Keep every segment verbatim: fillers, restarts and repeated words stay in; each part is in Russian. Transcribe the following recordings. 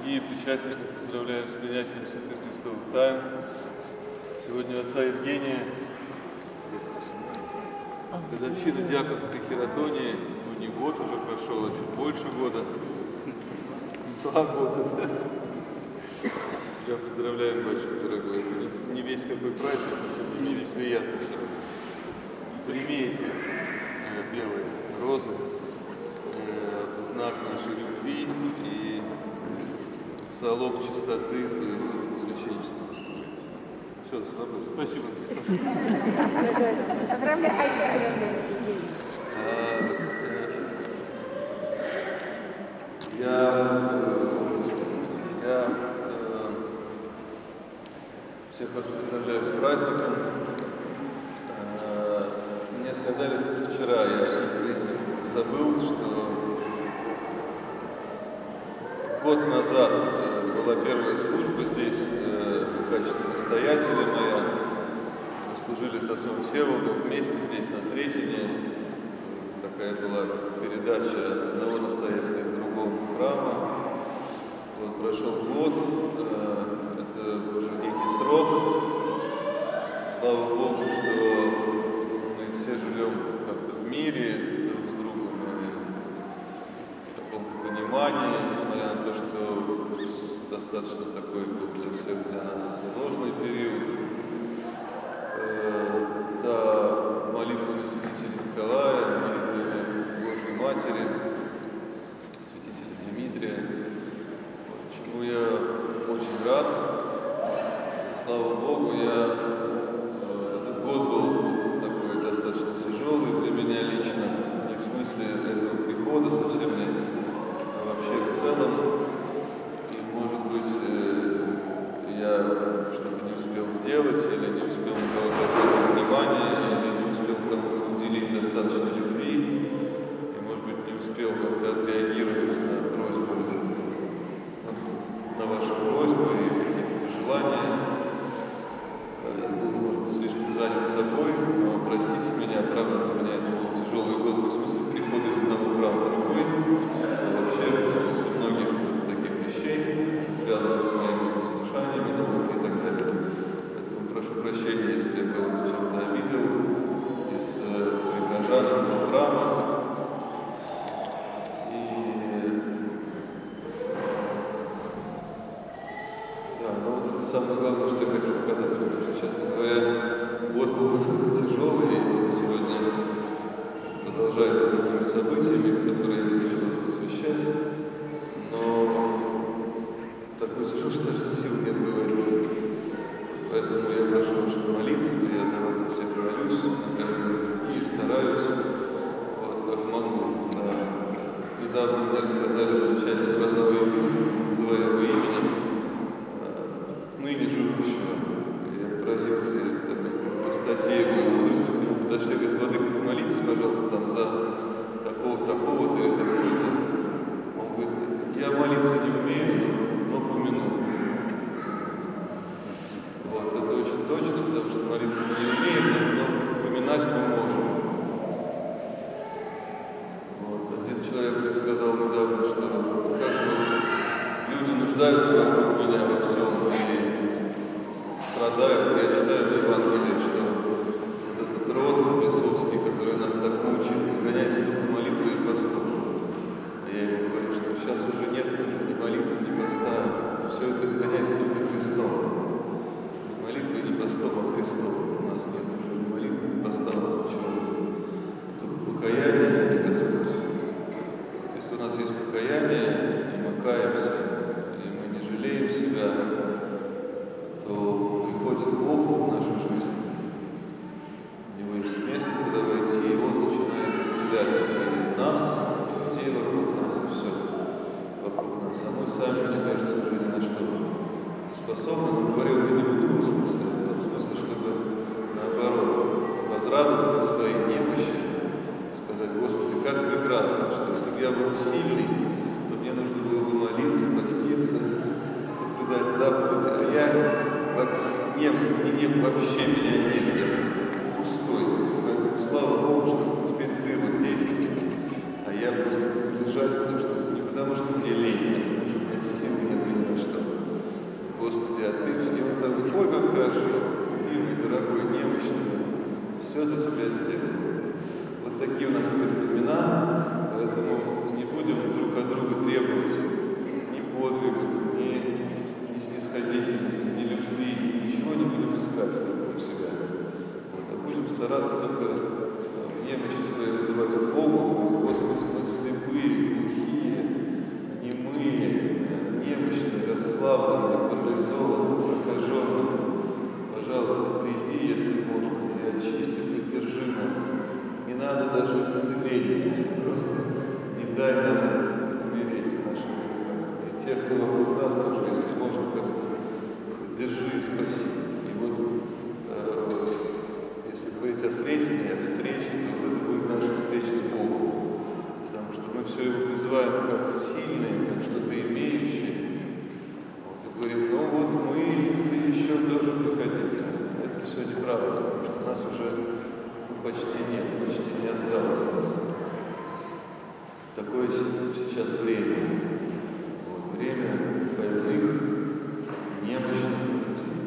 Дорогие причастники, поздравляем с принятием святых Христовых тайн. Сегодня у отца Евгения годовщина диаконской хератонии. Ну, не год уже прошел, а чуть больше года. Два года, да? Тебя поздравляем, батюшка дорогой. Это не, не весь какой праздник, но тем не менее приятно. Прими эти э, белые розы э, в знак нашей любви и в залог чистоты твоего священнического служения. Все, свободно. Спасибо. Я, я э, всех вас поздравляю с праздником. Э, мне сказали вчера, я искренне забыл, что год назад была первая служба здесь э, в качестве настоятеля моя. Мы служили с отцом Всеволодом вместе здесь на Сретении. Такая была передача от одного настоятеля к другому храма. Вот прошел год, э, это уже некий срок. Слава Богу, что мы все живем как-то в мире друг с другом, в каком-то понимании, несмотря на то, что достаточно такой был для всех для нас сложный период. Э, да, молитвами святителя Николая, молитвами Божьей Матери, святителя Дмитрия, чему я очень рад. Слава Богу, я, этот год был такой достаточно тяжелый для меня лично, не в смысле этого прихода совсем нет, а вообще в целом. И, может быть, я что-то не успел сделать, или не успел на кого-то обратить внимание, или не успел кому-то уделить достаточно любви, и, может быть, не успел как-то отреагировать на просьбу, на вашу просьбу и какие-то пожелания. Я был, может быть, слишком занят собой, но простите меня, правда, для меня это был тяжелый год, в смысле прихода из одного храма в другой, вообще в смысле многих таких вещей, связанных с моими послушаниями, наукой и так далее. Поэтому прошу прощения, если я кого-то чем-то обидел из прихожан этого храма. Самое главное, что я хотел сказать, потому что, честно говоря, год был настолько тяжелый, и вот сегодня продолжается такими событиями, в которые я не хочу вас посвящать, но такой тяжелый, что даже сил нет говорить. Поэтому я прошу ваших молитв, я за вас за всех молюсь, на каждом дне стараюсь, вот, как могу. Да. Недавно мне рассказали замечательно про одного епископа, называя его именем, ныне живущего. Я поразился такой простоте его и мудрости. К нему подошли, говорят: владыка, помолитесь, пожалуйста, там за такого-то, такого-то или такого-то. Он говорит: я молиться не умею, но помяну. Вот, это очень точно, потому что молиться мы не умеем, но поминать мы можем. Вот, один человек мне сказал недавно, что как же люди нуждаются вокруг меня во всем и страдают. Я читаю в Евангелии, что вот этот род бесовский, который нас так мучает, изгоняется только молитвой и постом. Я ему говорю, что сейчас уже нет уже ни молитвы, ни поста. Все это изгоняется только Христом. Ни молитвой, ни постом, а Христом. У нас нет уже ни молитвы, ни поста, у нас ничего нет. Только покаяние и Господь. Вот если у нас есть покаяние, и мы каемся, и мы не жалеем себя, то приходит Бог в нашу жизнь. У Него есть место, куда войти, и Он начинает исцелять и нас, и людей вокруг нас, и все вокруг нас. А мы сами, мне кажется, уже ни на что не способны. Но говорю это не в другом смысле, а в том смысле, чтобы, наоборот, возрадоваться своей немощи, сказать: Господи, как прекрасно, что если бы я был сильный, то мне нужно было бы молиться, поститься, соблюдать заповеди, а я не, не, не, вообще меня нет, я пустой. Поэтому слава Богу, что теперь ты вот действуешь, а я просто буду лежать, потому что, не потому что мне лень, а потому что у меня сил нет. такие у нас теперь времена, поэтому не будем друг от друга требовать ни подвигов, ни, ни снисходительности, ни любви, ничего не будем искать вокруг себя. Вот, а будем стараться только в немощи своей вызывать к Богу: Господи, мы слепые, глухие, немые, немощные, расслабленные, парализованные, прокаженные. Пожалуйста, приди, если можно, и очисти, поддержи нас. Не надо даже исцеления, просто не дай нам умереть в нашем грехах. И тех, кто вокруг нас тоже, если можно, как-то держи и спаси. И вот, э, если говорить о сретении, о встрече, то вот это будет наша встреча с Богом. Потому что мы все его призываем как сильное, как что-то имеющее. Вот, и говорим: ну вот мы, ты еще тоже приходи. Это все неправда, потому что нас уже почти нет, почти не осталось нас. Такое сейчас время. Вот, время больных, немощных людей.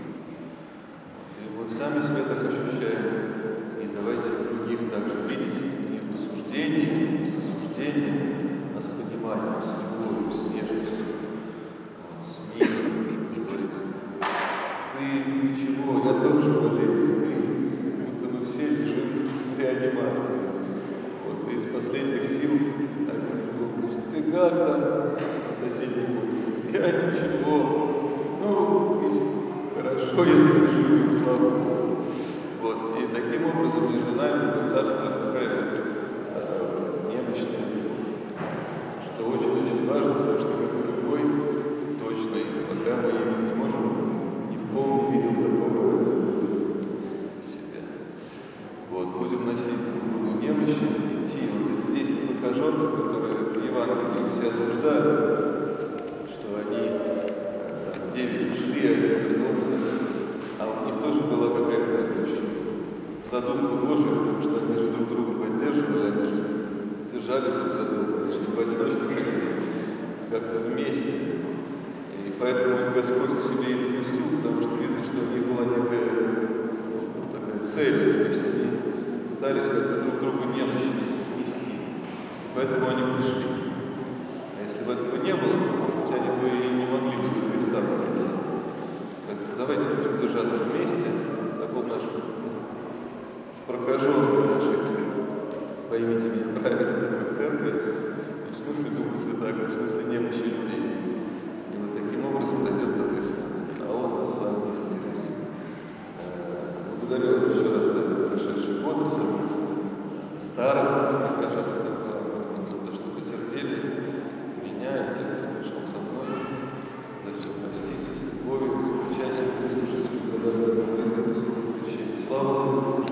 Вот, и мы сами себя так ощущаем. И давайте других также видеть не в осуждении, не с осуждением, а с пониманием, с любовью, с нежностью, вот, с миром. Говорит: ты ничего, я тоже болею, ты, будто мы все лежим в реанимации. Вот, ты из последних сил один другой: ты как там на соседней кухне? Я ничего. Ну, хорошо, если живы, и слава Богу. Вот, и таким образом между нами царствует такая вот э, немощная любовь, что очень-очень важно, потому что никакой другой точной, пока мы не можем, ни в ком не видел такого в себя. Вот, будем носить друг другу немощи, идти. Вот эти десять прокаженных, которые в Евангелии все осуждают, что они, там, девять ушли, один вернулся, а у них тоже была какая-то очень задумка Божия, потому что они же друг друга поддерживали, они же держались друг за друга, они же не поодиночке ходили, а как-то вместе. И поэтому их Господь к себе и допустил, потому что видно, что у них была некая, ну, такая цельность, то есть они пытались как-то друг другу немощи нести. И поэтому они пришли. А если бы этого не было, то, может быть, они бы и не могли бы до Христа прийти. Поэтому давайте будем держаться вместе в таком нашем прокаженной нашей, поймите меня правильно, такой церкви, не в смысле Духа Святаго, а в смысле немощи людей. И вот таким образом дойдем до Христа, а Он нас с вами исцелит. Благодарю вас еще раз за этот прошедший год, особенно старых прихожан этого храма, за то, что потерпели меня и тех, кто пришел со мной, за все проститься с любовью, участие, выслушать благодарственную молитву на святом крещении. Слава Тебе, Боже!